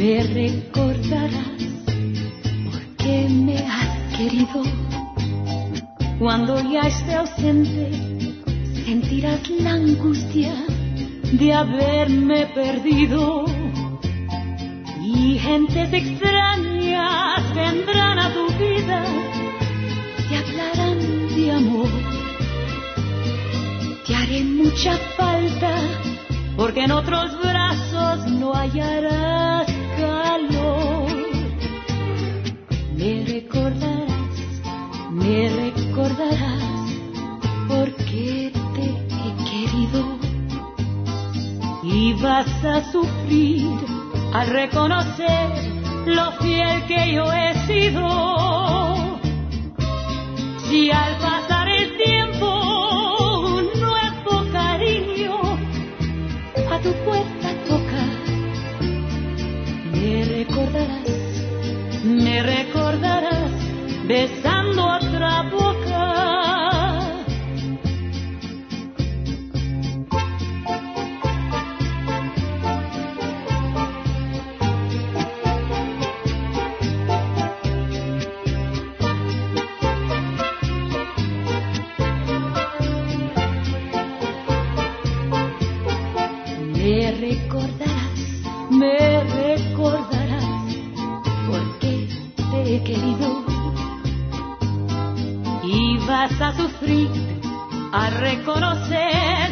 Me recordarás porque me has querido. Cuando ya esté ausente, sentirás la angustia de haberme perdido. Y gentes extrañas vendrán a tu vida, te hablarán de amor. Te haré mucha falta, porque en otros brazos no hallarás calor. Me recordarás, porque te he querido. Y vas a sufrir al reconocer lo fiel que yo he sido. Si al pasar el tiempo un nuevo cariño a tu puerta toca, me recordarás besando otra boca. Me recordarás, porque te he querido. Y vas a sufrir al reconocer